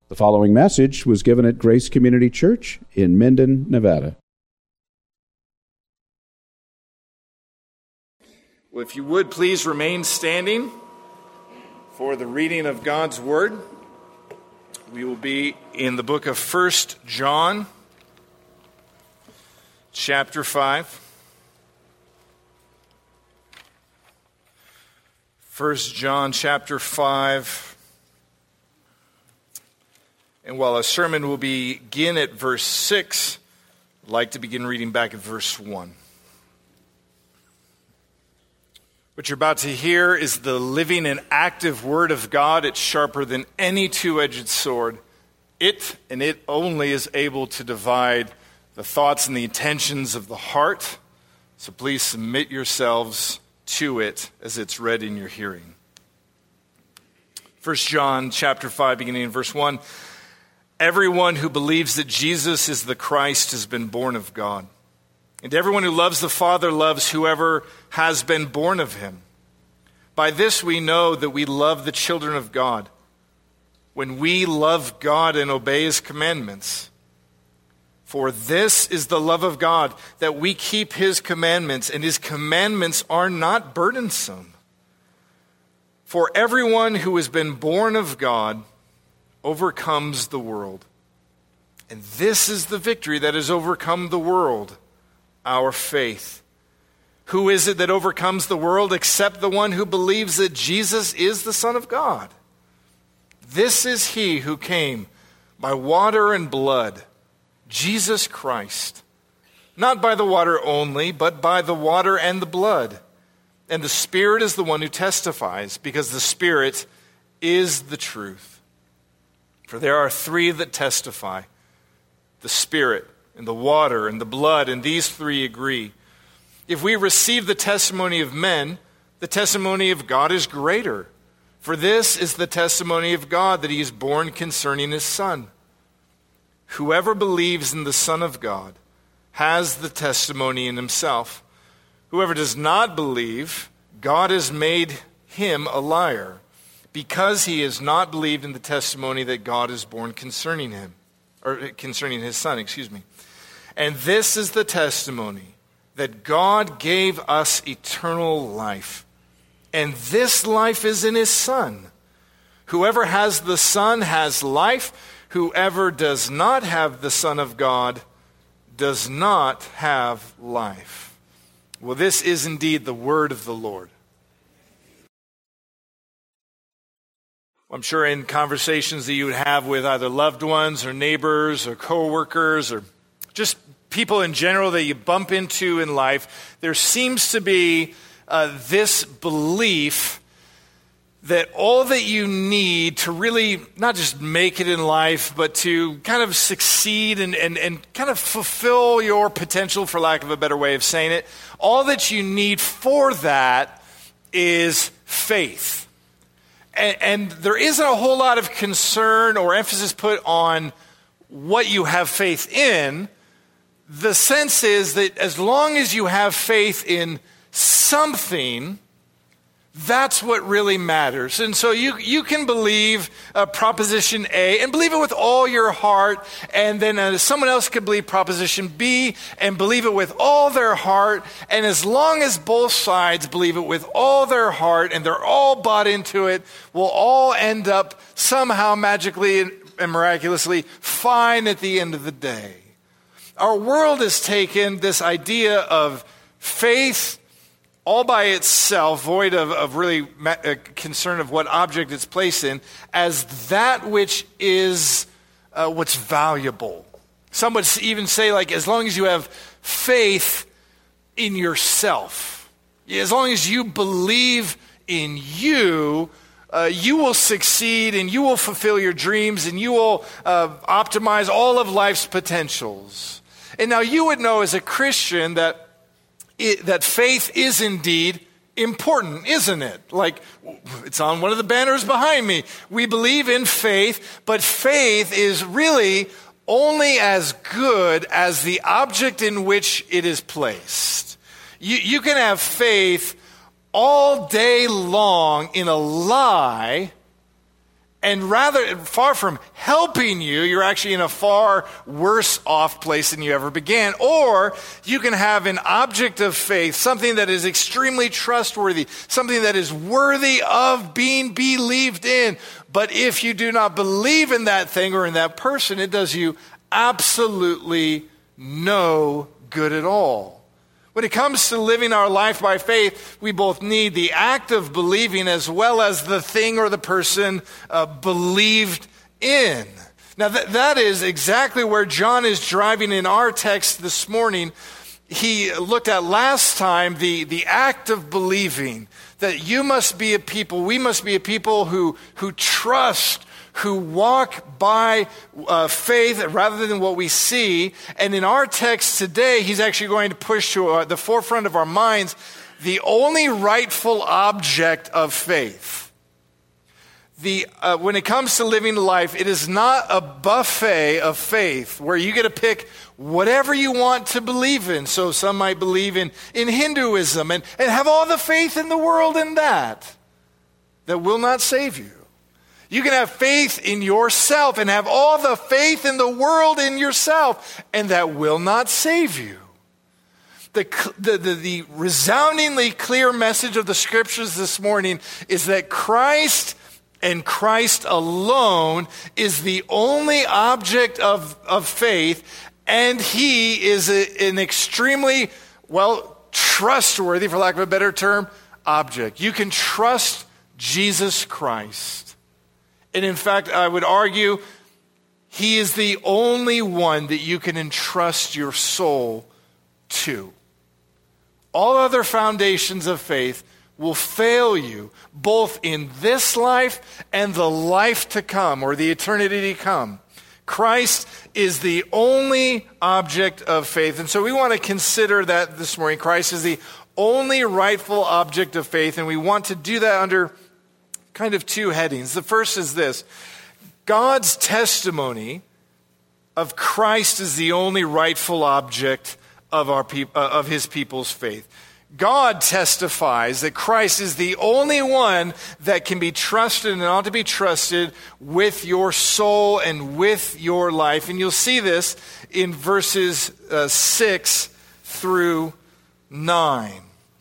The following message was given at Grace Community Church in Minden, Nevada. Well, if you would, please remain standing for the reading of God's Word. We will be in the book of 1 John, chapter 5. 1 John, chapter 5. And while a sermon will begin at verse 6, I'd like to begin reading back at verse 1. What you're about to hear is the living and active Word of God. It's sharper than any two-edged sword. It, and it only, is able to divide the thoughts and the intentions of the heart. So please submit yourselves to it as it's read in your hearing. 1 John chapter 5, beginning in verse 1. Everyone who believes that Jesus is the Christ has been born of God. And everyone who loves the Father loves whoever has been born of him. By this we know that we love the children of God, when we love God and obey his commandments. For this is the love of God, that we keep his commandments, and his commandments are not burdensome. For everyone who has been born of God overcomes the world. And this is the victory that has overcome the world, our faith. Who is it that overcomes the world except the one who believes that Jesus is the Son of God? This is he who came by water and blood, Jesus Christ. Not by the water only, but by the water and the blood. And the Spirit is the one who testifies, because the Spirit is the truth. For there are three that testify, the Spirit and the water and the blood, and these three agree. If we receive the testimony of men, the testimony of God is greater. For this is the testimony of God, that he is born concerning his Son. Whoever believes in the Son of God has the testimony in himself. Whoever does not believe, God has made him a liar, because he has not believed in the testimony that God has borne concerning him, or concerning his Son, And this is the testimony, that God gave us eternal life. And this life is in his Son. Whoever has the Son has life. Whoever does not have the Son of God does not have life. Well, this is indeed the word of the Lord. I'm sure in conversations that you would have with either loved ones or neighbors or coworkers or just people in general that you bump into in life, there seems to be this belief that all that you need to really not just make it in life, but to kind of succeed and kind of fulfill your potential, for lack of a better way of saying it, all that you need for that is faith. And there isn't a whole lot of concern or emphasis put on what you have faith in. The sense is that as long as you have faith in something, that's what really matters. And so you can believe Proposition A and believe it with all your heart, and then someone else could believe Proposition B and believe it with all their heart. And as long as both sides believe it with all their heart and they're all bought into it, we'll all end up somehow magically and miraculously fine at the end of the day. Our world has taken this idea of faith all by itself, void of really concern of what object it's placed in, as that which is what's valuable. Some would even say, like, as long as you have faith in yourself, as long as you believe in you, you will succeed and you will fulfill your dreams and you will optimize all of life's potentials. And now you would know as a Christian that faith is indeed important, isn't it? Like, it's on one of the banners behind me. We believe in faith, but faith is really only as good as the object in which it is placed. You can have faith all day long in a lie, and rather, far from helping you, you're actually in a far worse off place than you ever began. Or you can have an object of faith, something that is extremely trustworthy, something that is worthy of being believed in. But if you do not believe in that thing or in that person, it does you absolutely no good at all. When it comes to living our life by faith, we both need the act of believing as well as the thing or the person believed in. Now that is exactly where John is driving in our text this morning. He looked at last time the act of believing, that you must be a people, we must be a people who trust, who walk by faith rather than what we see. And in our text today, he's actually going to push to the forefront of our minds the only rightful object of faith. When it comes to living life, it is not a buffet of faith where you get to pick whatever you want to believe in. So some might believe in Hinduism and have all the faith in the world in that will not save you. You can have faith in yourself and have all the faith in the world in yourself, and that will not save you. The resoundingly clear message of the scriptures this morning is that Christ and Christ alone is the only object of faith, and he is an extremely, trustworthy, for lack of a better term, object. You can trust Jesus Christ. And in fact, I would argue he is the only one that you can entrust your soul to. All other foundations of faith will fail you both in this life and the life to come, or the eternity to come. Christ is the only object of faith. And so we want to consider that this morning. Christ is the only rightful object of faith, and we want to do that under kind of two headings. The first is this: God's testimony of Christ is the only rightful object of his people's faith. God testifies that Christ is the only one that can be trusted and ought to be trusted with your soul and with your life. And you'll see this in verses 6 through 9.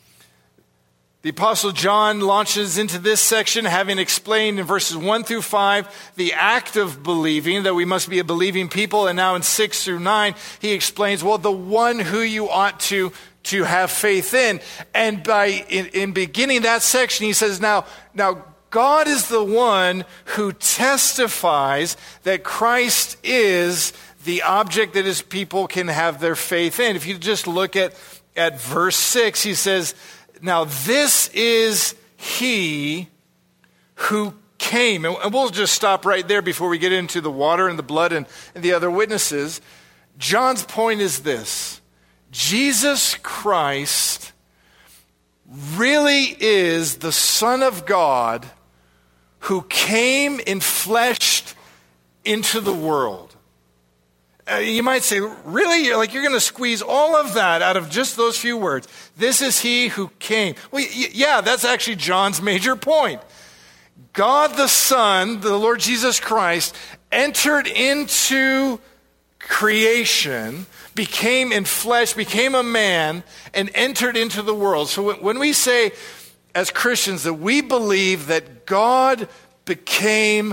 The Apostle John launches into this section, having explained in verses 1 through 5 the act of believing, that we must be a believing people. And now in 6 through 9, he explains, the one who you ought to have faith in. And in beginning that section, he says, now God is the one who testifies that Christ is the object that his people can have their faith in. If you just look at verse 6, he says, now this is he who came. And we'll just stop right there before we get into the water and the blood and the other witnesses. John's point is this: Jesus Christ really is the Son of God who came and fleshed into the world. You might say, really? You're going to squeeze all of that out of just those few words. This is he who came. Well, yeah, that's actually John's major point. God the Son, the Lord Jesus Christ, entered into creation, became in flesh, became a man, and entered into the world. So when we say as Christians that we believe that God became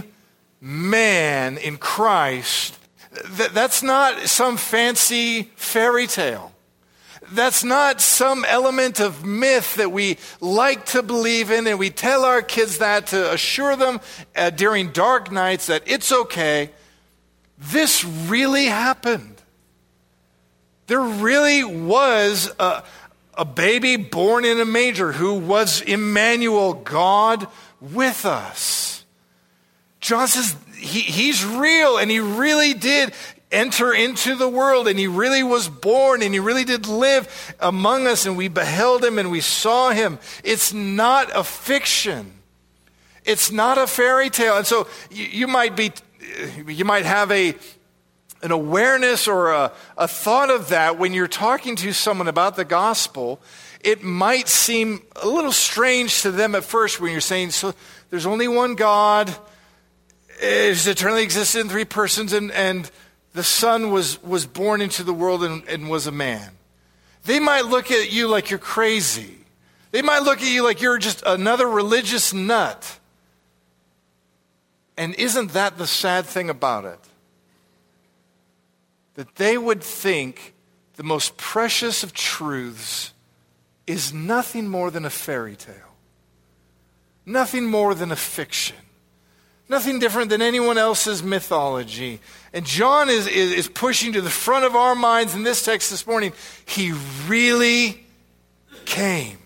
man in Christ, that's not some fancy fairy tale. That's not some element of myth that we like to believe in, and we tell our kids that to assure them during dark nights that it's okay. This really happened. There really was a baby born in a manger who was Emmanuel, God with us. John says he's real, and he really did enter into the world, and he really was born, and he really did live among us, and we beheld him and we saw him. It's not a fiction. It's not a fairy tale. And so you might have an awareness or a thought of that when you're talking to someone about the gospel. It might seem a little strange to them at first when you're saying, so there's only one God, is eternally existed in three persons, and the Son was born into the world and was a man. They might look at you like you're crazy. They might look at you like you're just another religious nut. And isn't that the sad thing about it? That they would think the most precious of truths is nothing more than a fairy tale. Nothing more than a fiction. Nothing different than anyone else's mythology. And John is pushing to the front of our minds in this text this morning. He really came.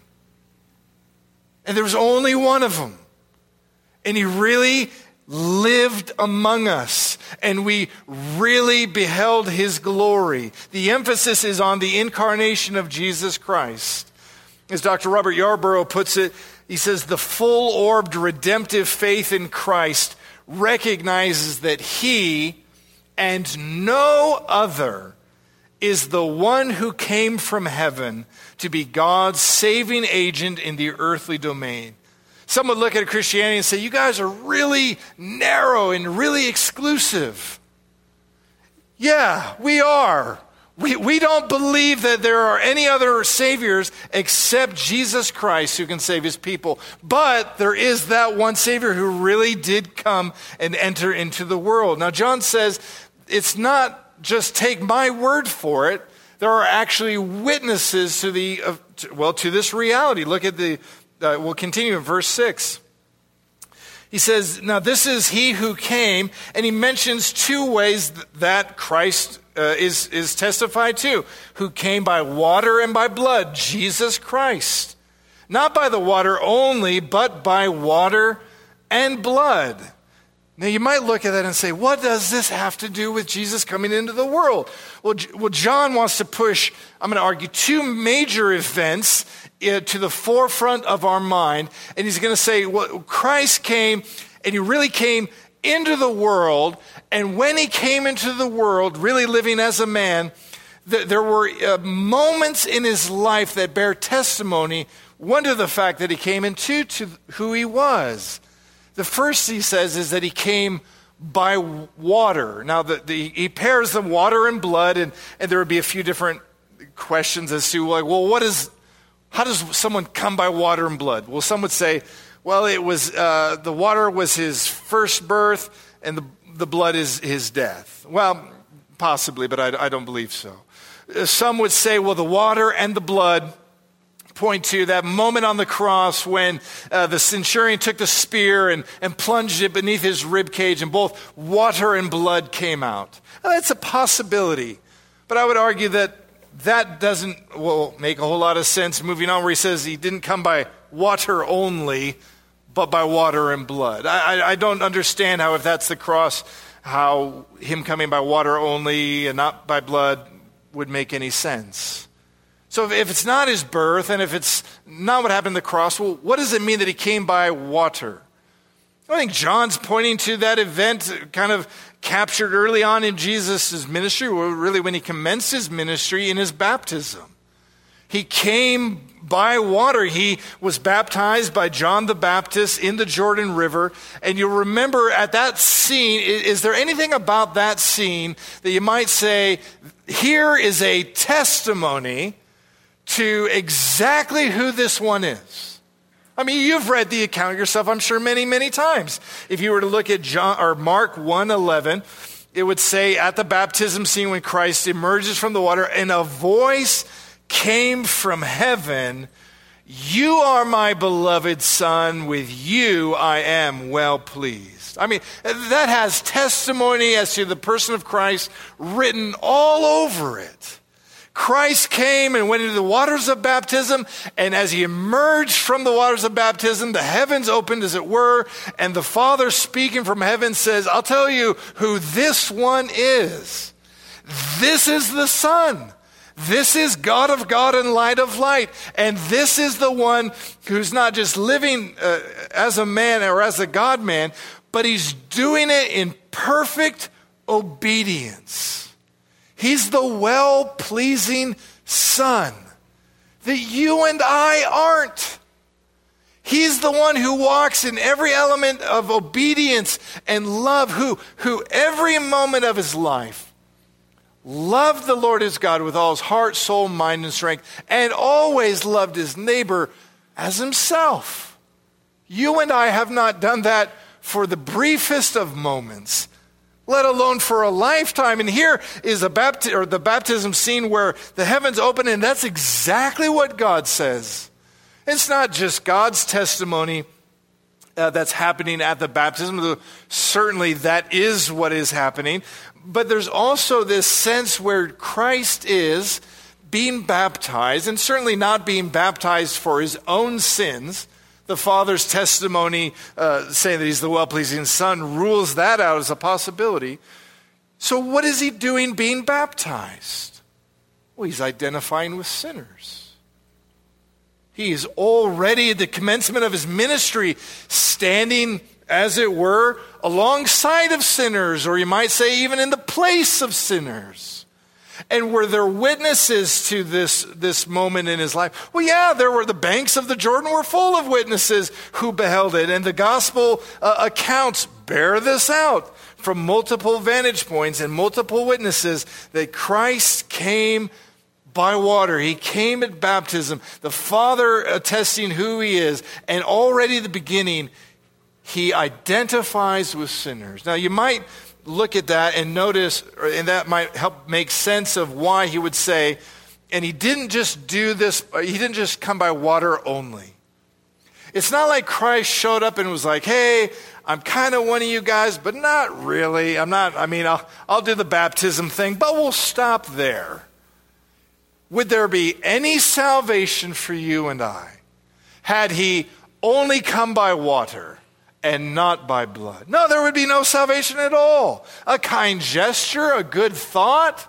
And there was only one of them. And he really lived among us. And we really beheld his glory. The emphasis is on the incarnation of Jesus Christ. As Dr. Robert Yarborough puts it, he says, the full-orbed redemptive faith in Christ recognizes that he and no other is the one who came from heaven to be God's saving agent in the earthly domain. Some would look at Christianity and say, you guys are really narrow and really exclusive. Yeah, we are. We don't believe that there are any other saviors except Jesus Christ who can save his people. But there is that one Savior who really did come and enter into the world. Now, John says it's not just take my word for it. There are actually witnesses to this reality. Look at we'll continue in verse 6. He says, now this is he who came, and he mentions two ways that Christ is testified to, who came by water and by blood, Jesus Christ. Not by the water only, but by water and blood. Now you might look at that and say, what does this have to do with Jesus coming into the world? Well, John wants to push, I'm going to argue, two major events to the forefront of our mind. And he's going to say, well, Christ came, and he really came into the world. And when he came into the world, really living as a man, there were moments in his life that bear testimony, one to the fact that he came, and two to who he was. The first, he says, is that he came by water. Now, he pairs the water and blood, and there would be a few different questions as to, like, well, how does someone come by water and blood? Well, some would say, well, it was the water was his first birth, and the blood is his death. Well, possibly, but I don't believe so. Some would say, well, the water and the blood point to that moment on the cross when the centurion took the spear and plunged it beneath his rib cage, and both water and blood came out. Now, that's a possibility, but I would argue that doesn't make a whole lot of sense. Moving on, where he says he didn't come by water only, but by water and blood. I don't understand how, if that's the cross, how him coming by water only and not by blood would make any sense. So if it's not his birth, and if it's not what happened at the cross, well, what does it mean that he came by water? I think John's pointing to that event kind of captured early on in Jesus' ministry, or really when he commenced his ministry, in his baptism. He came by water. He was baptized by John the Baptist in the Jordan River. And you'll remember at that scene, is there anything about that scene that you might say, here is a testimony to exactly who this one is? I mean, you've read the account yourself, I'm sure, many, many times. If you were to look at Mark 1:11, it would say at the baptism scene when Christ emerges from the water, and a voice came from heaven, "You are my beloved Son, with you I am well pleased." I mean, that has testimony as to the person of Christ written all over it. Christ came and went into the waters of baptism, and as he emerged from the waters of baptism, the heavens opened, as it were, and the Father speaking from heaven says, I'll tell you who this one is. This is the Son. This is God of God and light of light. And this is the one who's not just living as a man or as a God-man, but he's doing it in perfect obedience. He's the well-pleasing Son that you and I aren't. He's the one who walks in every element of obedience and love, who every moment of his life loved the Lord his God with all his heart, soul, mind, and strength, and always loved his neighbor as himself. You and I have not done that for the briefest of moments, let alone for a lifetime. And here is the baptism scene where the heavens open, and that's exactly what God says. It's not just God's testimony that's happening at the baptism, though certainly that is what is happening, but there's also this sense where Christ is being baptized, and certainly not being baptized for his own sins. The Father's testimony saying that he's the well-pleasing Son rules that out as a possibility. So what is he doing being baptized? Well, he's identifying with sinners. He is already at the commencement of his ministry, standing, as it were, alongside of sinners, or you might say even in the place of sinners. And were there witnesses to this moment in his life? Well, yeah, there were. The banks of the Jordan were full of witnesses who beheld it. And the gospel accounts bear this out from multiple vantage points and multiple witnesses that Christ came by water. He came at baptism, the Father attesting who he is. And already at the beginning, he identifies with sinners. Now, you might look at that and notice, and that might help make sense of why he would say, and he didn't just do this, he didn't just come by water only. It's not like Christ showed up and was like, hey, I'm kind of one of you guys, but not really. I'll do the baptism thing, but we'll stop there. Would there be any salvation for you and I had he only come by water and not by blood? No, there would be no salvation at all. A kind gesture, a good thought.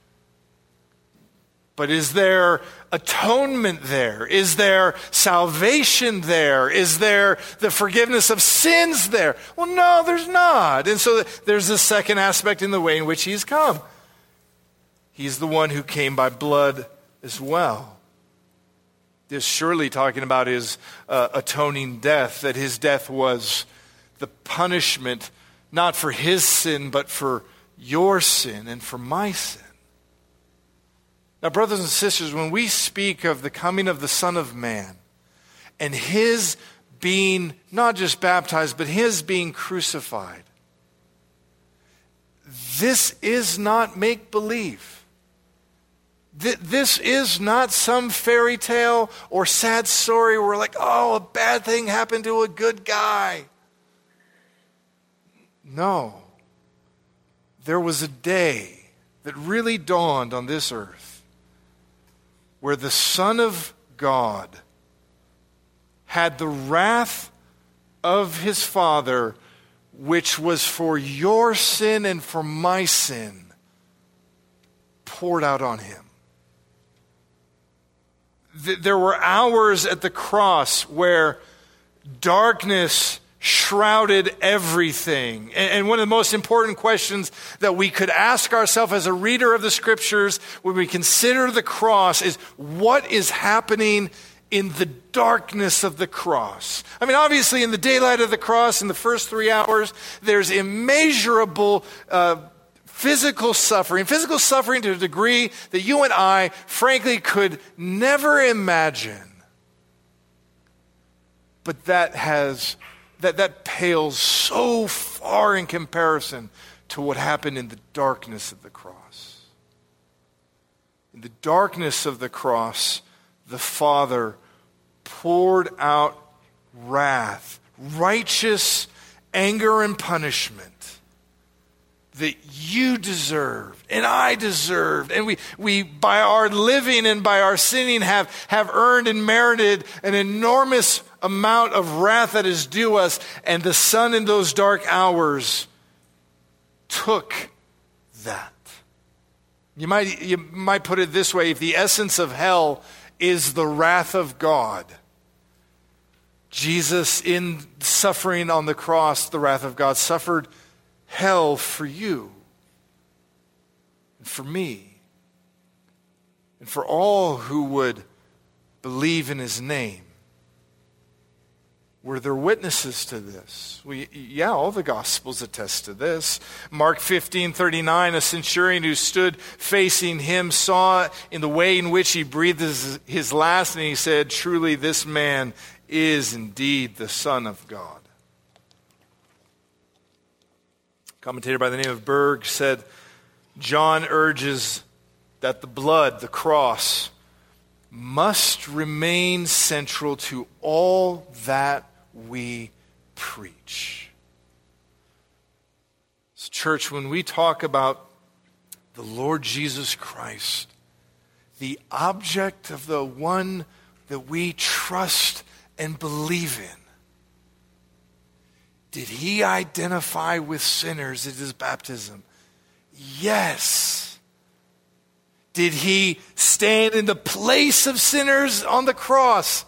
But is there atonement there? Is there salvation there? Is there the forgiveness of sins there? Well, no, there's not. And so there's a second aspect in the way in which he's come. He's the one who came by blood as well. This surely talking about his atoning death, that his death was the punishment not for his sin, but for your sin and for my sin. Now, brothers and sisters, when we speak of the coming of the Son of Man and his being not just baptized, but his being crucified, this is not make-believe. This is not some fairy tale or sad story where we're like, oh, a bad thing happened to a good guy. No. There was a day that really dawned on this earth where the Son of God had the wrath of his Father, which was for your sin and for my sin, poured out on him. There were hours at the cross where darkness shrouded everything. And one of the most important questions that we could ask ourselves as a reader of the Scriptures when we consider the cross is, what is happening in the darkness of the cross? I mean, obviously in the daylight of the cross, in the first 3 hours, there's immeasurable physical suffering to a degree that you and I, frankly, could never imagine. But that pales so far in comparison to what happened in the darkness of the cross. In the darkness of the cross, the Father poured out wrath, righteous anger and punishment that you deserved and I deserved. And we by our living and by our sinning have earned and merited an enormous amount of wrath that is due us. And the Son in those dark hours took that. You might put it this way: if the essence of hell is the wrath of God, Jesus, in suffering on the cross, the wrath of God, suffered hell for you and for me and for all who would believe in his name. Were there witnesses to this? All the Gospels attest to this. Mark 15:39, a centurion who stood facing him saw in the way in which he breathed his last, and he said, "Truly this man is indeed the Son of God." A commentator by the name of Berg said, John urges that the blood, the cross, must remain central to all that we preach. So, church, when we talk about the Lord Jesus Christ, the object of the one that we trust and believe in, did he identify with sinners at his baptism? Yes. Did he stand in the place of sinners on the cross?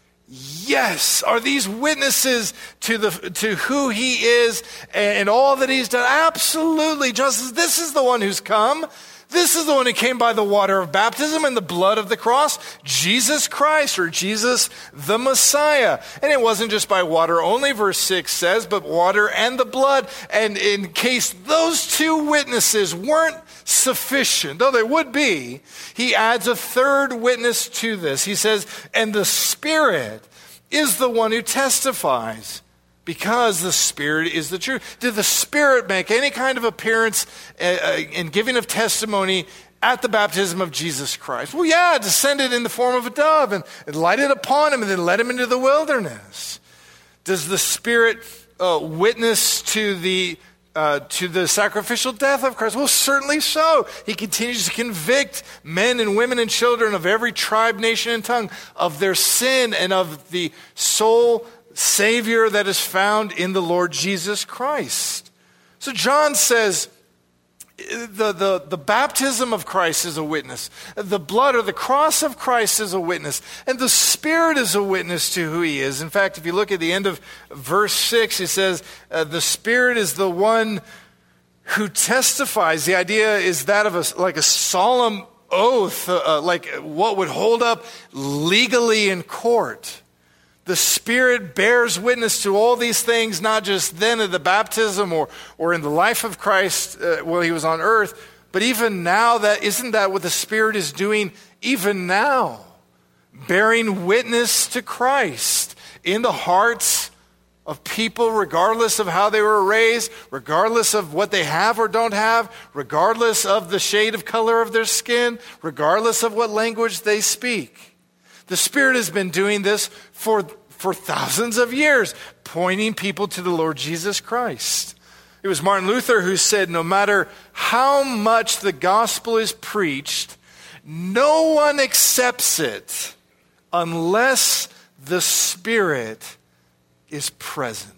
Yes. Are these witnesses to who he is and all that he's done? Absolutely. Just as this is the one who's come. This is the one who came by the water of baptism and the blood of the cross, Jesus Christ, or Jesus the Messiah. And it wasn't just by water only, verse 6 says, but water and the blood. And in case those two witnesses weren't sufficient, though they would be, he adds a third witness to this. He says, and the Spirit is the one who testifies, because the Spirit is the truth. Did the Spirit make any kind of appearance in giving of testimony at the baptism of Jesus Christ? Well, yeah, it descended in the form of a dove and it lighted upon him and then led him into the wilderness. Does the Spirit witness to the sacrificial death of Christ? Well, certainly so. He continues to convict men and women and children of every tribe, nation, and tongue of their sin and of the sole Savior that is found in the Lord Jesus Christ. So John says the baptism of Christ is a witness. The blood or the cross of Christ is a witness. And the Spirit is a witness to who he is. In fact, if you look at the end of verse 6, he says, the Spirit is the one who testifies. The idea is that of a solemn oath, like what would hold up legally in court. The Spirit bears witness to all these things, not just then at the baptism or in the life of Christ while he was on earth, but even now. Isn't that what the Spirit is doing even now? Bearing witness to Christ in the hearts of people, regardless of how they were raised, regardless of what they have or don't have, regardless of the shade of color of their skin, regardless of what language they speak. The Spirit has been doing this for thousands of years, pointing people to the Lord Jesus Christ. It was Martin Luther who said, no matter how much the gospel is preached, no one accepts it unless the Spirit is present.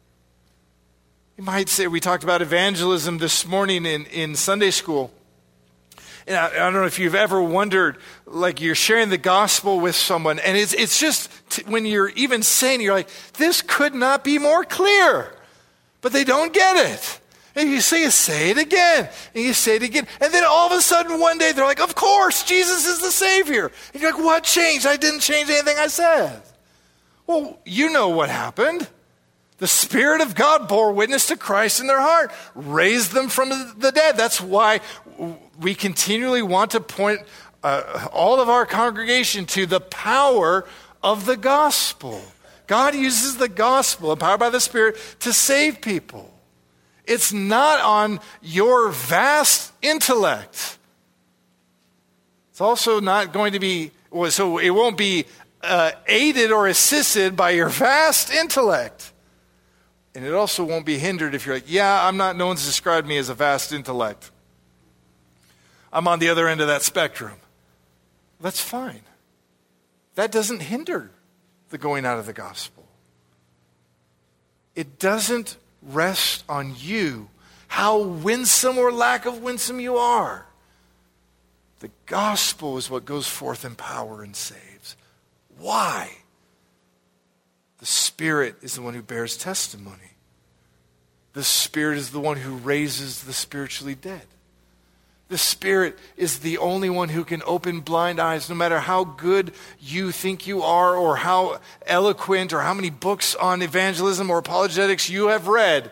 You might say, we talked about evangelism this morning in Sunday school. And I don't know if you've ever wondered, like you're sharing the gospel with someone, and it's just, when you're even saying, you're like, this could not be more clear. But they don't get it. And you say it again, and you say it again. And then all of a sudden one day they're like, of course, Jesus is the Savior. And you're like, what changed? I didn't change anything I said. Well, you know what happened. The Spirit of God bore witness to Christ in their heart, raised them from the dead. That's why we continually want to point all of our congregation to the power of the gospel. God uses the gospel, empowered by the Spirit, to save people. It's not on your vast intellect. It's also not going to be, so it won't be aided or assisted by your vast intellect. And it also won't be hindered if you're like, no one's described me as a vast intellect. I'm on the other end of that spectrum. That's fine. That doesn't hinder the going out of the gospel. It doesn't rest on you, how winsome or lack of winsome you are. The gospel is what goes forth in power and saves. Why? The Spirit is the one who bears testimony. The Spirit is the one who raises the spiritually dead. The Spirit is the only one who can open blind eyes, no matter how good you think you are or how eloquent or how many books on evangelism or apologetics you have read.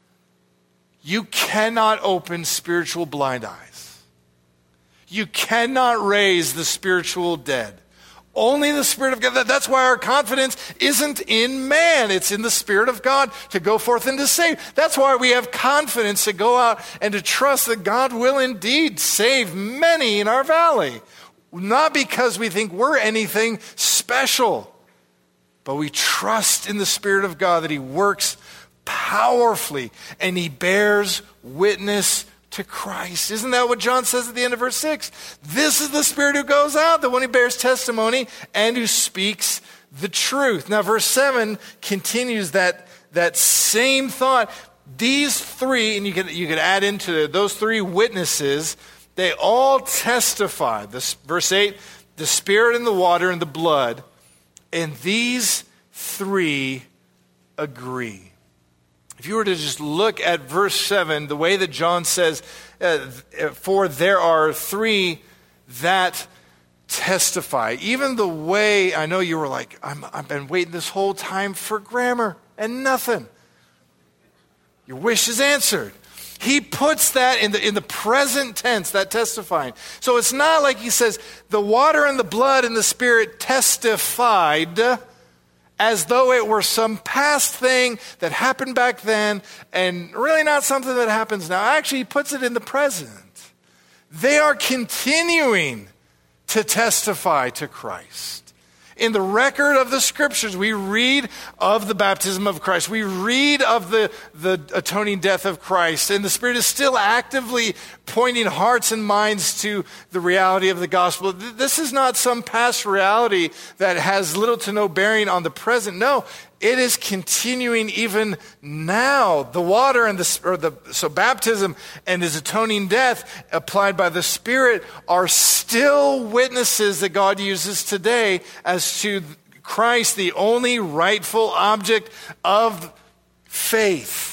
You cannot open spiritual blind eyes. You cannot raise the spiritual dead. Only the Spirit of God. That's why our confidence isn't in man. It's in the Spirit of God to go forth and to save. That's why we have confidence to go out and to trust that God will indeed save many in our valley. Not because we think we're anything special, but we trust in the Spirit of God that He works powerfully and He bears witness to Christ. Isn't that what John says at the end of verse 6? This is the Spirit who goes out, the one who bears testimony and who speaks the truth. Now verse 7 continues that same thought. These three, and you could add into those three witnesses, they all testify. Verse 8, the Spirit and the water and the blood, and these three agree. If you were to just look at verse 7, the way that John says, for there are three that testify. Even the way, I know you were like, I've been waiting this whole time for grammar and nothing. Your wish is answered. He puts that in the present tense, that testifying. So it's not like he says, the water and the blood and the Spirit testified, as though it were some past thing that happened back then and really not something that happens now. Actually, he puts it in the present. They are continuing to testify to Christ. In the record of the Scriptures, we read of the baptism of Christ. We read of the atoning death of Christ. And the Spirit is still actively pointing hearts and minds to the reality of the gospel. This is not some past reality that has little to no bearing on the present. No, it is continuing even now. The water and so baptism and His atoning death applied by the Spirit are still witnesses that God uses today as to Christ, the only rightful object of faith.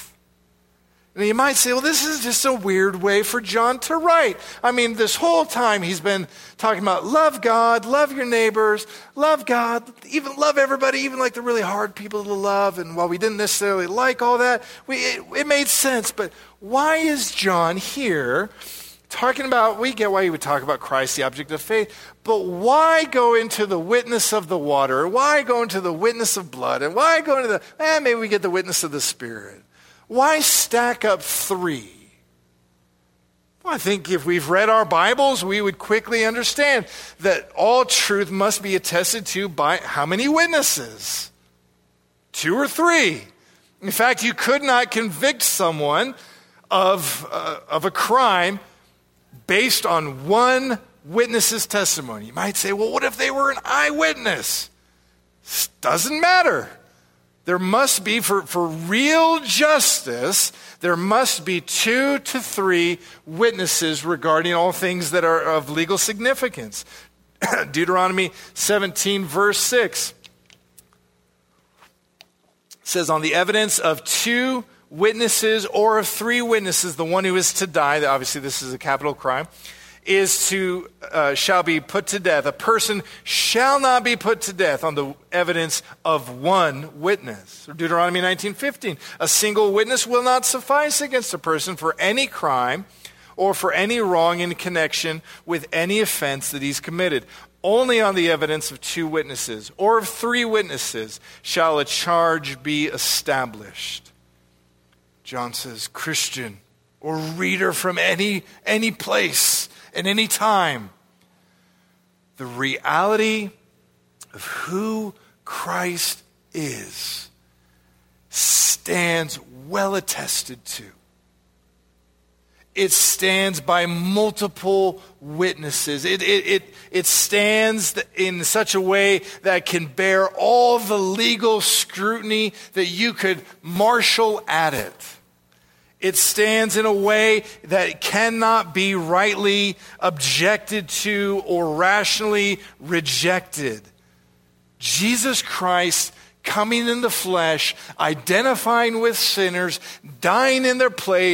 And you might say, well, this is just a weird way for John to write. I mean, this whole time he's been talking about love God, love your neighbors, love God, even love everybody, even like the really hard people to love. And while we didn't necessarily like all that, it made sense. But why is John here talking about, we get why he would talk about Christ, the object of faith, but why go into the witness of the water? Why go into the witness of blood? And why go into maybe we get the witness of the Spirit? Why stack up three? Well, I think if we've read our Bibles, we would quickly understand that all truth must be attested to by how many witnesses? 2 or 3. In fact, you could not convict someone of a crime based on one witness's testimony. You might say, well, what if they were an eyewitness? Doesn't matter. There must be, for real justice, there must be 2 to 3 witnesses regarding all things that are of legal significance. Deuteronomy 17, verse 6 says, on the evidence of 2 witnesses or of 3 witnesses, the one who is to die, obviously this is a capital crime, shall be put to death. A person shall not be put to death on the evidence of one witness. Or Deuteronomy 19:15. A single witness will not suffice against a person for any crime or for any wrong in connection with any offense that he's committed. Only on the evidence of 2 witnesses or of 3 witnesses shall a charge be established. John says, Christian or reader from any place, at any time, the reality of who Christ is stands well attested to. It stands by multiple witnesses. It stands in such a way that can bear all the legal scrutiny that you could marshal at it. It stands in a way that cannot be rightly objected to or rationally rejected. Jesus Christ coming in the flesh, identifying with sinners, dying in their place,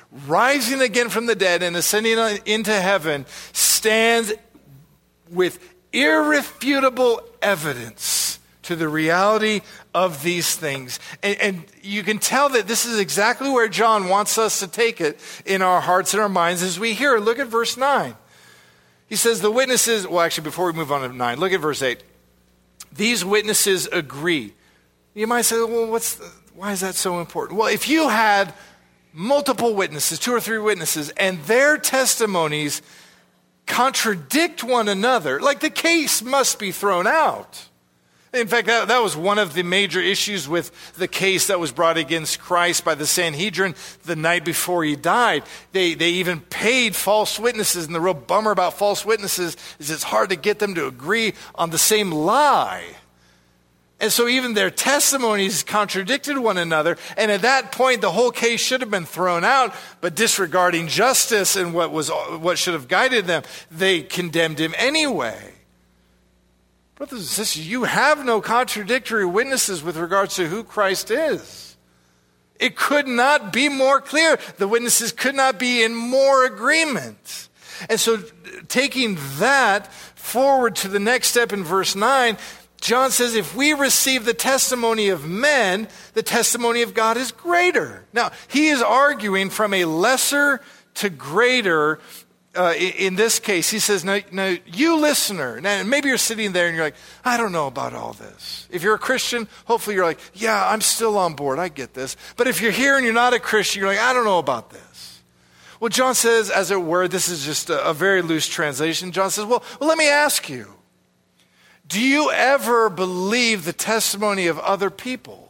rising again from the dead and ascending into heaven, stands with irrefutable evidence to the reality of these things. And you can tell that this is exactly where John wants us to take it in our hearts and our minds as we hear it. Look at verse 9. He says the witnesses, well, actually, before we move on to 9, look at verse 8. These witnesses agree. You might say, well, why is that so important? Well, if you had multiple witnesses, 2 or 3 witnesses, and their testimonies contradict one another, like the case must be thrown out. In fact, that was one of the major issues with the case that was brought against Christ by the Sanhedrin the night before he died. They even paid false witnesses, and the real bummer about false witnesses is it's hard to get them to agree on the same lie. And so even their testimonies contradicted one another, and at that point the whole case should have been thrown out, but disregarding justice and what should have guided them, they condemned him anyway. Brothers and sisters, you have no contradictory witnesses with regards to who Christ is. It could not be more clear. The witnesses could not be in more agreement. And so taking that forward to the next step in verse 9, John says if we receive the testimony of men, the testimony of God is greater. Now, he is arguing from a lesser to greater. In this case, he says, now, you listener, now maybe you're sitting there and you're like, I don't know about all this. If you're a Christian, hopefully you're like, yeah, I'm still on board. I get this. But if you're here and you're not a Christian, you're like, I don't know about this. Well, John says, as it were, this is just a very loose translation. John says, well, let me ask you, do you ever believe the testimony of other people?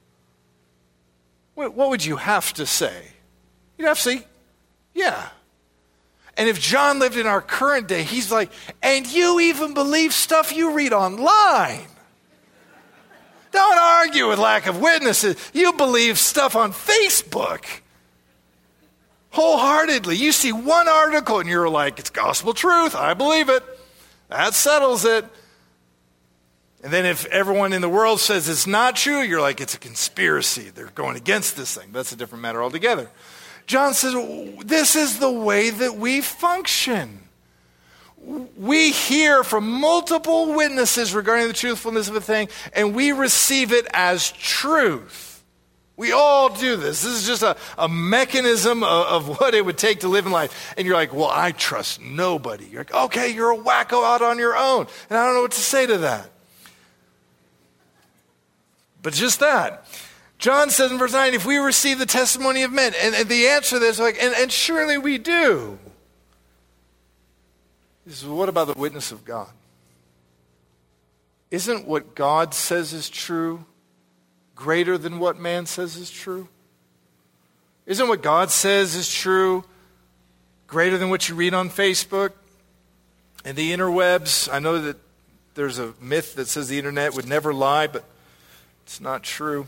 What would you have to say? You'd have to say, yeah. And if John lived in our current day, he's like, and you even believe stuff you read online. Don't argue with lack of witnesses. You believe stuff on Facebook wholeheartedly. You see one article and you're like, it's gospel truth. I believe it. That settles it. And then if everyone in the world says it's not true, you're like, it's a conspiracy. They're going against this thing. That's a different matter altogether. John says, this is the way that we function. We hear from multiple witnesses regarding the truthfulness of a thing, and we receive it as truth. We all do this. This is just a mechanism of what it would take to live in life. And you're like, well, I trust nobody. You're like, okay, you're a wacko out on your own. And I don't know what to say to that. But just that. John says in verse 9, if we receive the testimony of men, and the answer to this is like, and surely we do. He says, well, what about the witness of God? Isn't what God says is true greater than what man says is true? Isn't what God says is true greater than what you read on Facebook and the interwebs? I know that there's a myth that says the internet would never lie, but it's not true.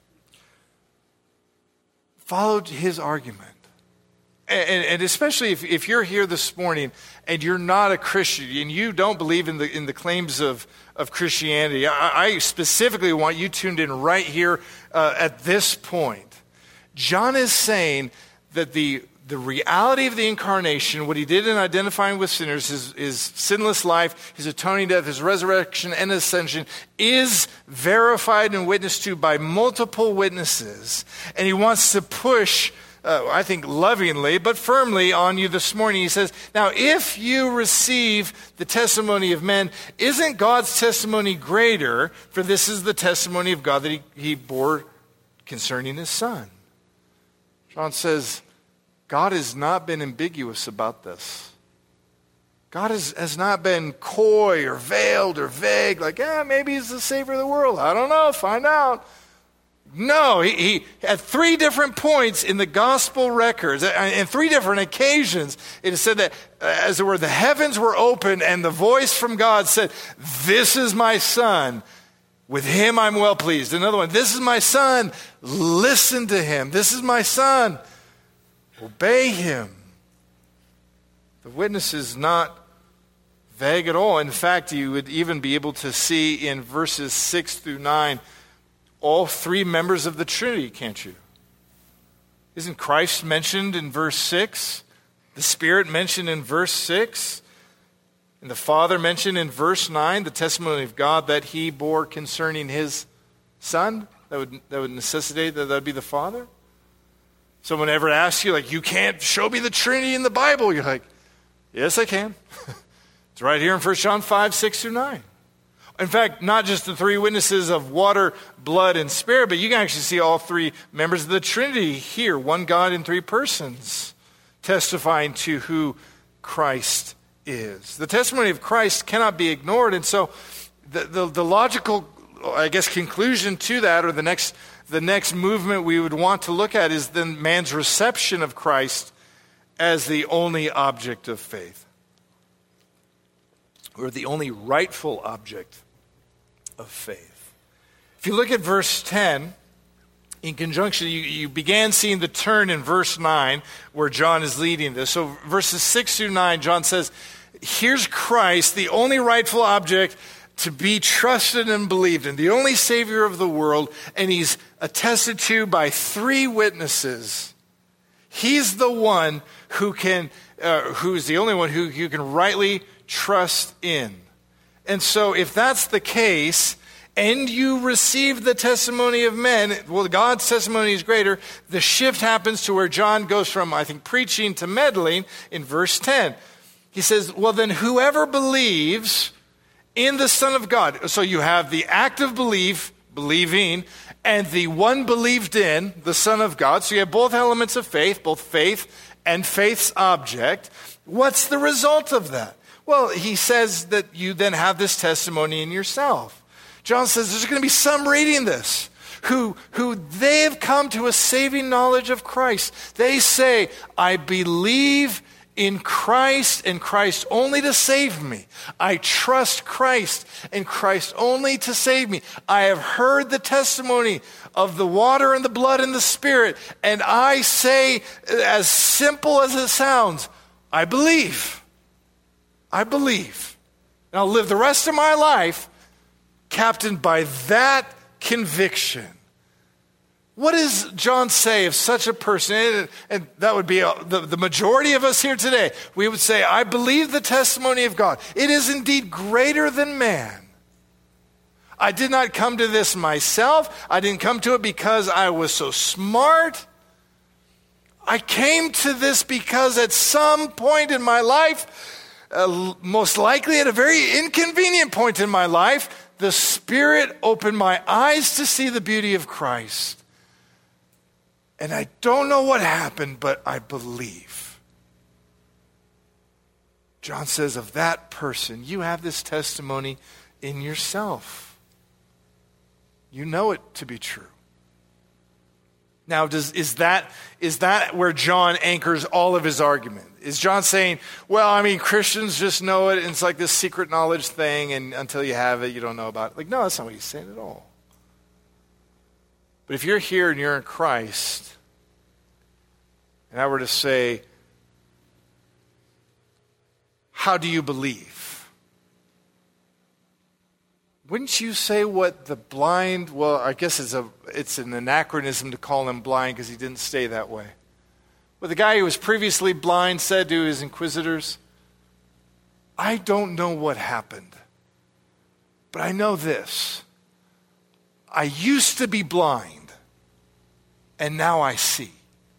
Followed his argument. And especially if you're here this morning and you're not a Christian and you don't believe in the claims of Christianity, I specifically want you tuned in right here at this point. John is saying that the reality of the incarnation, what he did in identifying with sinners, his sinless life, his atoning death, his resurrection and ascension, is verified and witnessed to by multiple witnesses. And he wants to push, I think lovingly, but firmly on you this morning. He says, now if you receive the testimony of men, isn't God's testimony greater? For this is the testimony of God that he bore concerning his Son. John says, God has not been ambiguous about this. God has not been coy or veiled or vague, like, maybe he's the Savior of the world. I don't know, find out. No, he at 3 different points in the gospel records, and 3 different occasions, it is said that, as it were, the heavens were opened and the voice from God said, this is my Son. With him I'm well pleased. Another one, this is my Son. Listen to him. This is my Son. Obey him. The witness is not vague at all. In fact, you would even be able to see in verses 6 through 9 all 3 members of the Trinity, can't you? Isn't Christ mentioned in verse 6? The Spirit mentioned in verse 6? And the Father mentioned in verse 9, the testimony of God that he bore concerning his Son? That would necessitate that would be the Father? Someone ever asks you, like, you can't show me the Trinity in the Bible. You're like, yes, I can. It's right here in 1 John 5, 6 through 9. In fact, not just the three witnesses of water, blood, and spirit, but you can actually see all three members of the Trinity here, one God in three persons, testifying to who Christ is. The testimony of Christ cannot be ignored, and so the logical, I guess, conclusion to that, or the next movement we would want to look at is then man's reception of Christ as the only object of faith, or the only rightful object of faith. If you look at verse 10, in conjunction, you began seeing the turn in verse 9 where John is leading this. So verses 6 through 9, John says, here's Christ, the only rightful object to be trusted and believed in, the only Savior of the world, and he's attested to by three witnesses. He's the one who's the only one who you can rightly trust in. And so if that's the case, and you receive the testimony of men, well, God's testimony is greater, the shift happens to where John goes from, I think, preaching to meddling in verse 10. He says, well, then whoever believes in the Son of God. So you have the act of belief, believing, and the one believed in, the Son of God. So you have both elements of faith, both faith and faith's object. What's the result of that? Well, he says that you then have this testimony in yourself. John says there's going to be some reading this who they have come to a saving knowledge of Christ. They say, I believe in Christ and Christ only to save me. I trust Christ and Christ only to save me. I have heard the testimony of the water and the blood and the Spirit, and I say, as simple as it sounds, I believe. I believe. And I'll live the rest of my life captained by that conviction. What does John say of such a person? And that would be the majority of us here today. We would say, I believe the testimony of God. It is indeed greater than man. I did not come to this myself. I didn't come to it because I was so smart. I came to this because at some point in my life, most likely at a very inconvenient point in my life, the Spirit opened my eyes to see the beauty of Christ. And I don't know what happened, but I believe. John says of that person, you have this testimony in yourself. You know it to be true. Now, is that where John anchors all of his argument? Is John saying, well, I mean, Christians just know it, and it's like this secret knowledge thing, and until you have it, you don't know about it? Like, no, that's not what he's saying at all. But if you're here and you're in Christ, and I were to say, how do you believe? Wouldn't you say what the blind, well, I guess it's an anachronism to call him blind because he didn't stay that way. But the guy who was previously blind said to his inquisitors, I don't know what happened, but I know this. I used to be blind, and now I see.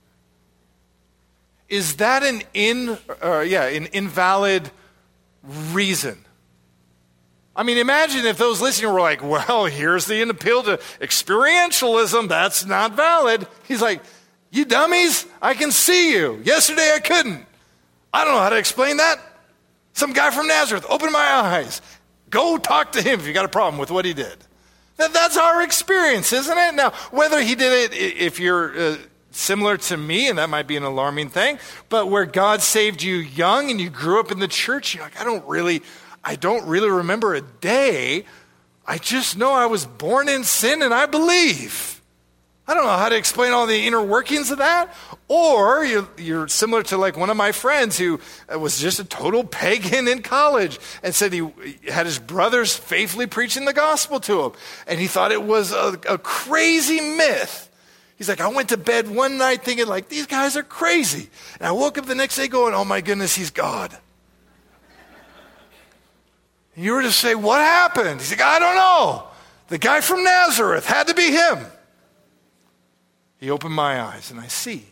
Is that an invalid reason? I mean, imagine if those listening were like, well, here's the appeal to experientialism. That's not valid. He's like, you dummies, I can see you. Yesterday I couldn't. I don't know how to explain that. Some guy from Nazareth opened my eyes. Go talk to him if you got a problem with what he did. That's our experience, isn't it? Now, whether he did it, if you're similar to me, and that might be an alarming thing, but where God saved you young and you grew up in the church, you're like, I don't really remember a day. I just know I was born in sin and I believe. I don't know how to explain all the inner workings of that. Or you're similar to like one of my friends who was just a total pagan in college and said he had his brothers faithfully preaching the gospel to him. And he thought it was a crazy myth. He's like, I went to bed one night thinking like, these guys are crazy. And I woke up the next day going, oh my goodness, he's God. And you were to say, what happened? He's like, I don't know. The guy from Nazareth had to be him. He opened my eyes and I see.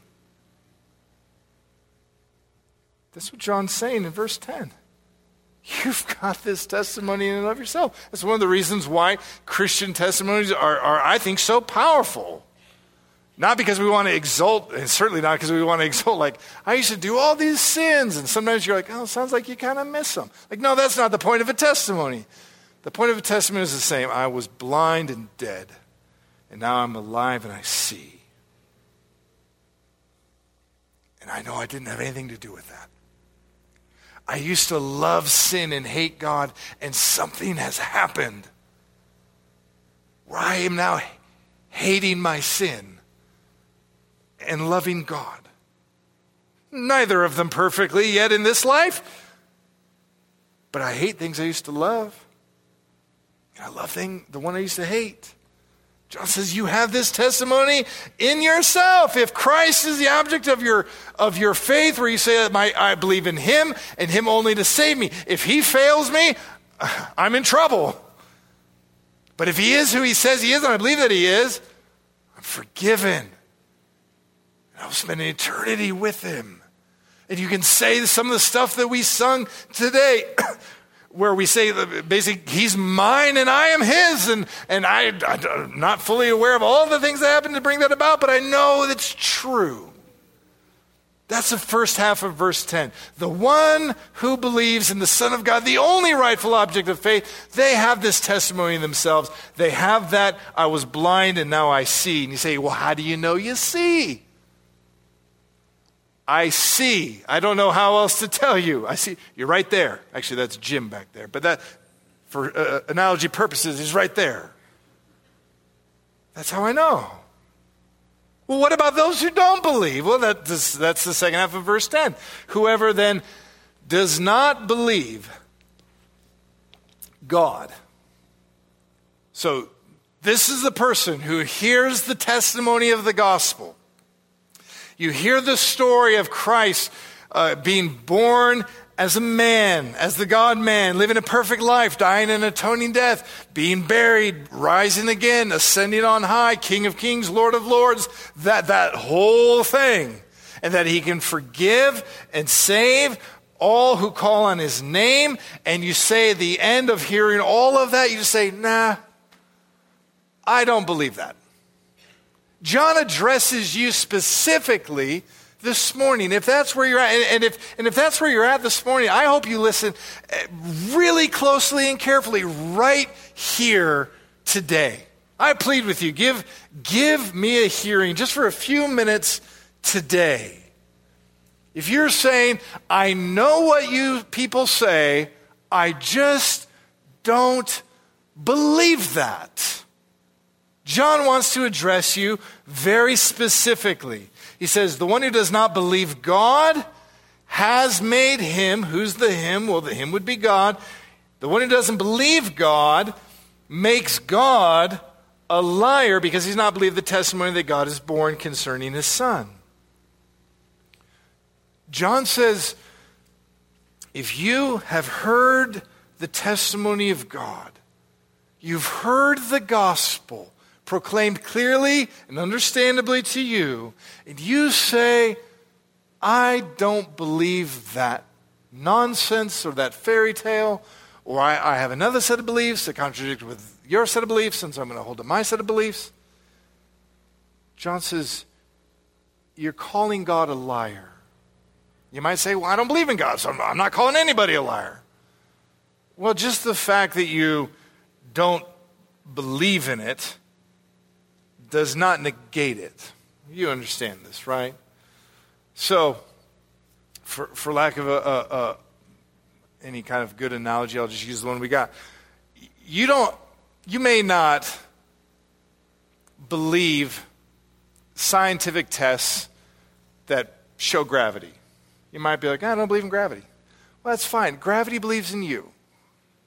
That's what John's saying in verse 10. You've got this testimony in and of yourself. That's one of the reasons why Christian testimonies are I think, so powerful. Not because we want to exalt, and certainly not because we want to exalt, like, I used to do all these sins, and sometimes you're like, oh, it sounds like you kind of miss them. Like, no, that's not the point of a testimony. The point of a testimony is the same. I was blind and dead, and now I'm alive and I see. And I know I didn't have anything to do with that. I used to love sin and hate God, and something has happened where I am now hating my sin and loving God. Neither of them perfectly yet in this life, but I hate things I used to love. And I love the one I used to hate. John says, you have this testimony in yourself. If Christ is the object of your faith, where you say, I believe in him and him only to save me. If he fails me, I'm in trouble. But if he is who he says he is, and I believe that he is, I'm forgiven. And I'll spend an eternity with him. And you can say some of the stuff that we sung today, where we say, basically, he's mine and I am his. And I'm not fully aware of all the things that happen to bring that about, but I know it's true. That's the first half of verse 10. The one who believes in the Son of God, the only rightful object of faith, they have this testimony in themselves. They have that, I was blind and now I see. And you say, well, how do you know you see? I see. I don't know how else to tell you. I see. You're right there. Actually, that's Jim back there. But that, for analogy purposes, is right there. That's how I know. Well, what about those who don't believe? Well, that's the second half of verse 10. Whoever then does not believe God. So this is the person who hears the testimony of the gospel. You hear the story of Christ being born as a man, as the God-man, living a perfect life, dying an atoning death, being buried, rising again, ascending on high, King of kings, Lord of lords, that whole thing. And that he can forgive and save all who call on his name. And you say at the end of hearing all of that, you just say, nah, I don't believe that. John addresses you specifically this morning. If that's where you're at, and if that's where you're at this morning, I hope you listen really closely and carefully right here today. I plead with you, give me a hearing just for a few minutes today. If you're saying, I know what you people say, I just don't believe that. John wants to address you very specifically. He says, the one who does not believe God has made him, who's the him? Well, the him would be God. The one who doesn't believe God makes God a liar because he's not believed the testimony that God has borne concerning his Son. John says, if you have heard the testimony of God, you've heard the gospel proclaimed clearly and understandably to you, and you say, I don't believe that nonsense or that fairy tale, or I have another set of beliefs that contradict with your set of beliefs, and so I'm going to hold to my set of beliefs. John says, you're calling God a liar. You might say, well, I don't believe in God, so I'm not calling anybody a liar. Well, just the fact that you don't believe in it does not negate it. You understand this, right? So, for lack of any kind of good analogy, I'll just use the one we got. You may not believe scientific tests that show gravity. You might be like, I don't believe in gravity. Well, that's fine. Gravity believes in you.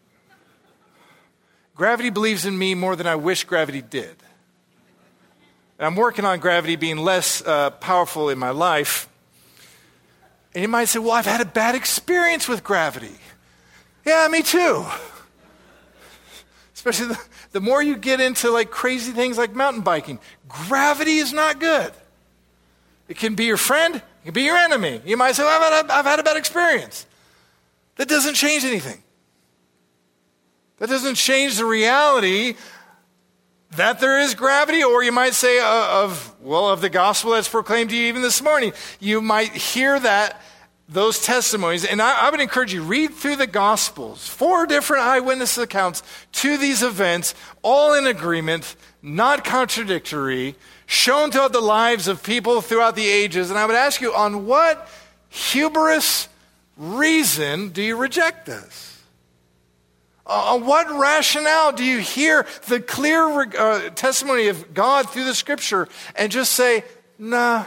Gravity believes in me more than I wish gravity did. And I'm working on gravity being less powerful in my life. And you might say, well, I've had a bad experience with gravity. Yeah, me too. Especially the more you get into like crazy things like mountain biking, gravity is not good. It can be your friend, it can be your enemy. You might say, well, I've had a bad experience. That doesn't change anything. That doesn't change the reality that there is gravity, or you might say of the gospel that's proclaimed to you even this morning. You might hear those testimonies, and I would encourage you, read through the Gospels, 4 different eyewitness accounts to these events, all in agreement, not contradictory, shown throughout the lives of people throughout the ages. And I would ask you, on what hubris reason do you reject this? On what rationale do you hear the clear testimony of God through the Scripture and just say, nah?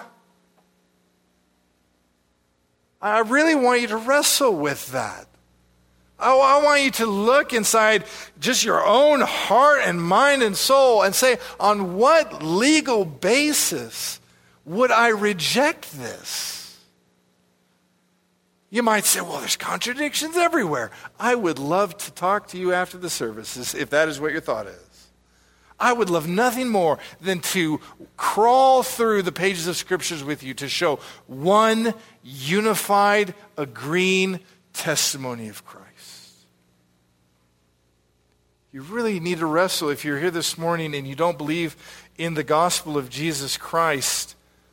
I really want you to wrestle with that. I want you to look inside just your own heart and mind and soul and say, on what legal basis would I reject this? You might say, well, there's contradictions everywhere. I would love to talk to you after the service if that is what your thought is. I would love nothing more than to crawl through the pages of Scriptures with you to show one unified, agreeing testimony of Christ. You really need to wrestle if you're here this morning and you don't believe in the gospel of Jesus Christ,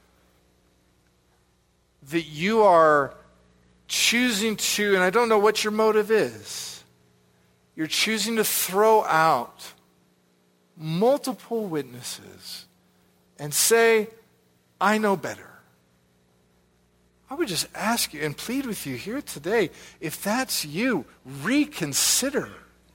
that you are choosing to, and I don't know what your motive is, you're choosing to throw out multiple witnesses and say, I know better. I would just ask you and plead with you here today, if that's you, reconsider.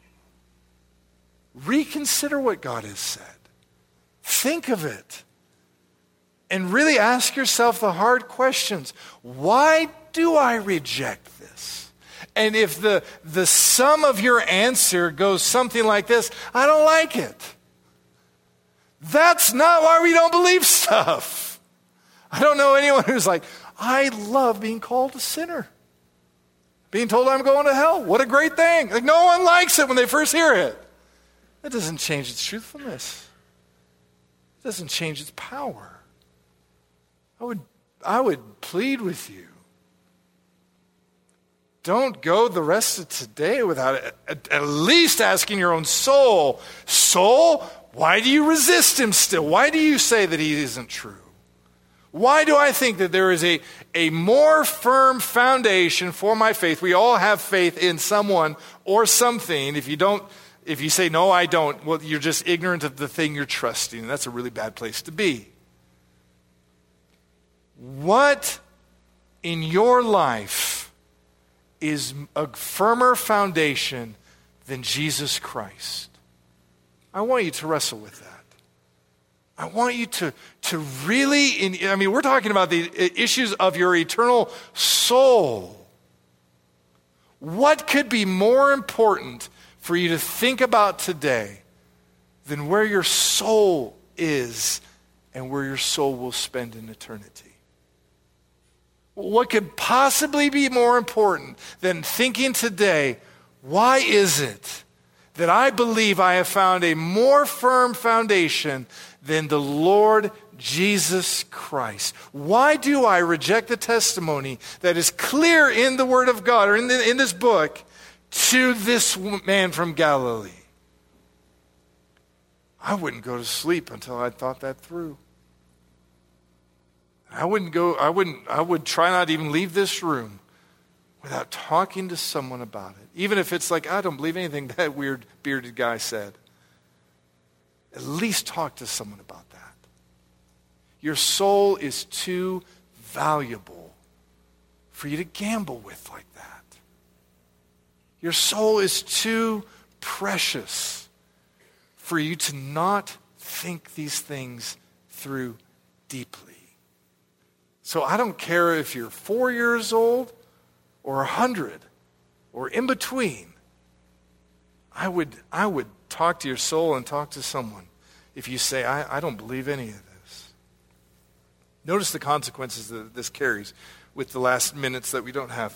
Reconsider what God has said. Think of it. And really ask yourself the hard questions. Why do I reject this? And if the sum of your answer goes something like this, I don't like it. That's not why we don't believe stuff. I don't know anyone who's like, I love being called a sinner. Being told I'm going to hell. What a great thing. Like, no one likes it when they first hear it. That doesn't change its truthfulness. It doesn't change its power. I would plead with you. Don't go the rest of today without at least asking your own soul, why do you resist him still? Why do you say that he isn't true? Why do I think that there is a more firm foundation for my faith? We all have faith in someone or something. If you say, no, I don't, well, you're just ignorant of the thing you're trusting, and that's a really bad place to be. What in your life is a firmer foundation than Jesus Christ? I want you to wrestle with that. I want you to really, we're talking about the issues of your eternal soul. What could be more important for you to think about today than where your soul is and where your soul will spend in eternity? What could possibly be more important than thinking today, why is it that I believe I have found a more firm foundation than the Lord Jesus Christ? Why do I reject the testimony that is clear in the Word of God or in this book to this man from Galilee? I wouldn't go to sleep until I'd thought that through. I would try not to even leave this room without talking to someone about it. Even if it's like, I don't believe anything that weird bearded guy said. At least talk to someone about that. Your soul is too valuable for you to gamble with like that. Your soul is too precious for you to not think these things through deeply. So I don't care if you're 4 years old or 100 or in between. I would talk to your soul and talk to someone if you say, I don't believe any of this. Notice the consequences that this carries with the last minutes that we don't have.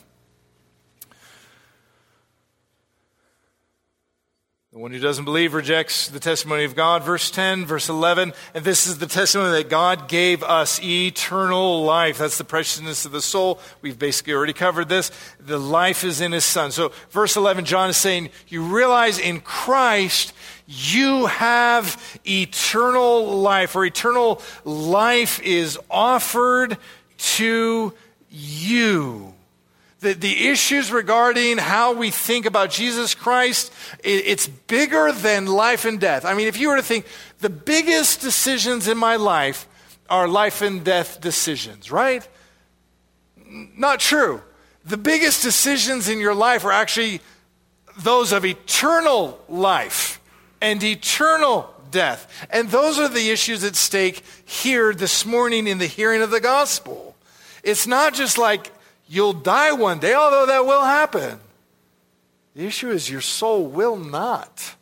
The one who doesn't believe rejects the testimony of God. Verse 10, verse 11, and this is the testimony that God gave us, eternal life. That's the preciousness of the soul. We've basically already covered this. The life is in his Son. So verse 11, John is saying, you realize in Christ you have eternal life, or eternal life is offered to you. The issues regarding how we think about Jesus Christ, it's bigger than life and death. I mean, if you were to think, the biggest decisions in my life are life and death decisions, right? Not true. The biggest decisions in your life are actually those of eternal life and eternal death. And those are the issues at stake here this morning in the hearing of the gospel. It's not just like, you'll die one day, although that will happen. The issue is your soul will not.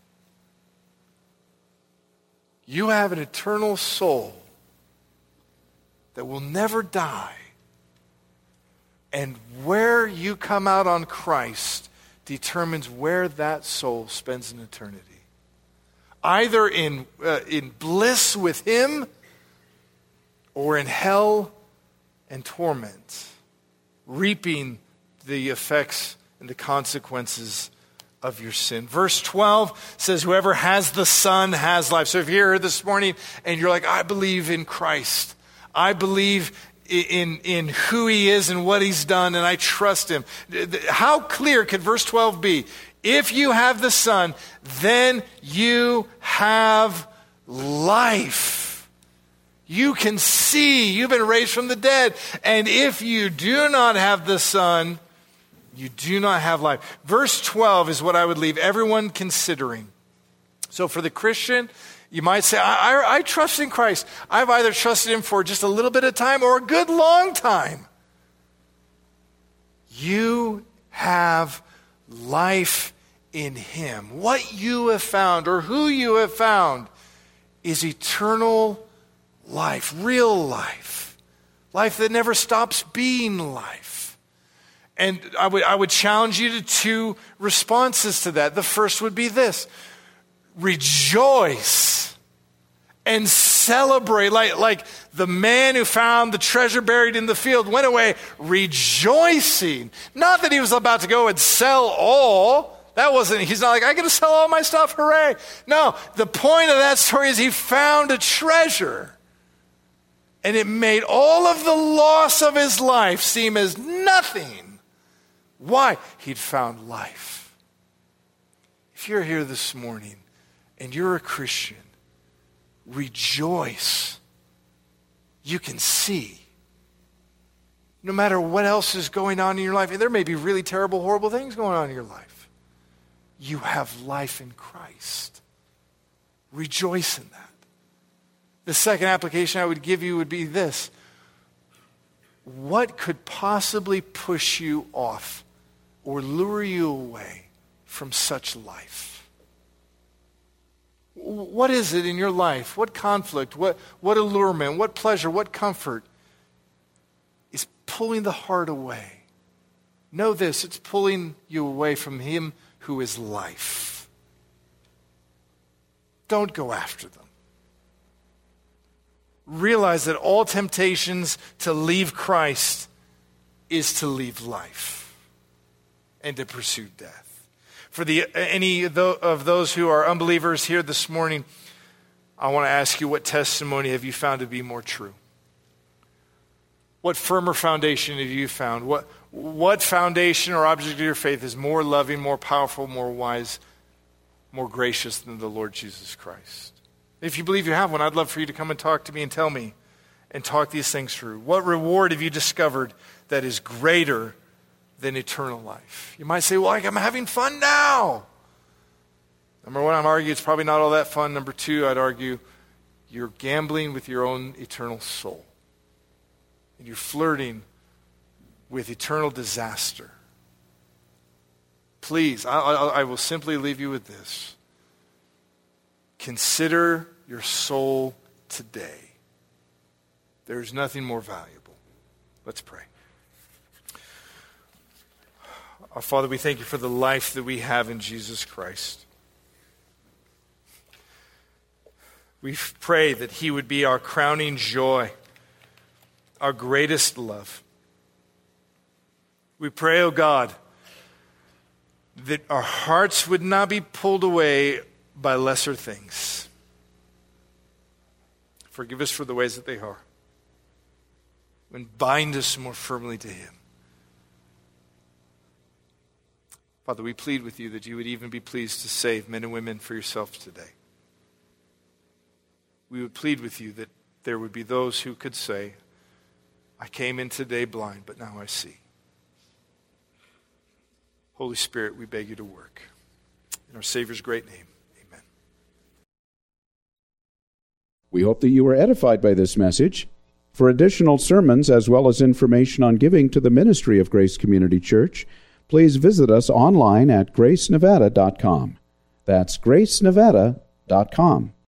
You have an eternal soul that will never die. And where you come out on Christ determines where that soul spends an eternity. Either in bliss with him or in hell and torment, reaping the effects and the consequences of your sin. Verse 12 says, whoever has the Son has life. So if you're here this morning and you're like, I believe in Christ. I believe in who he is and what he's done, and I trust him. How clear could verse 12 be? If you have the Son, then you have life. You can see you've been raised from the dead. And if you do not have the Son, you do not have life. Verse 12 is what I would leave everyone considering. So for the Christian, you might say, I trust in Christ. I've either trusted him for just a little bit of time or a good long time. You have life in him. What you have found or who you have found is eternal life, real life, life that never stops being life. And I would challenge you to two responses to that. The first would be this: rejoice and celebrate. Like the man who found the treasure buried in the field went away rejoicing. Not that he was about to go and sell all. He's not like, I got to sell all my stuff, hooray. No, the point of that story is he found a treasure. And it made all of the loss of his life seem as nothing. Why? He'd found life. If you're here this morning and you're a Christian, rejoice. You can see. No matter what else is going on in your life, and there may be really terrible, horrible things going on in your life, you have life in Christ. Rejoice in that. The second application I would give you would be this: what could possibly push you off or lure you away from such life? What is it in your life? What conflict, what allurement, what pleasure, what comfort is pulling the heart away? Know this: it's pulling you away from him who is life. Don't go after them. Realize that all temptations to leave Christ is to leave life and to pursue death. For any of those who are unbelievers here this morning, I want to ask you, what testimony have you found to be more true? What firmer foundation have you found? What foundation or object of your faith is more loving, more powerful, more wise, more gracious than the Lord Jesus Christ? If you believe you have one, I'd love for you to come and talk to me and tell me and talk these things through. What reward have you discovered that is greater than eternal life? You might say, well, I'm having fun now. Number one, I'm arguing it's probably not all that fun. Number two, I'd argue you're gambling with your own eternal soul. And you're flirting with eternal disaster. Please, I will simply leave you with this. Consider your soul today. There's nothing more valuable. Let's pray. Our Father, we thank you for the life that we have in Jesus Christ. We pray that he would be our crowning joy, our greatest love. We pray, O God, that our hearts would not be pulled away by lesser things. Forgive us for the ways that they are. And bind us more firmly to him. Father, we plead with you that you would even be pleased to save men and women for yourself today. We would plead with you that there would be those who could say, I came in today blind, but now I see. Holy Spirit, we beg you to work. In our Savior's great name, amen. We hope that you were edified by this message. For additional sermons as well as information on giving to the ministry of Grace Community Church, please visit us online at gracenevada.com. That's gracenevada.com.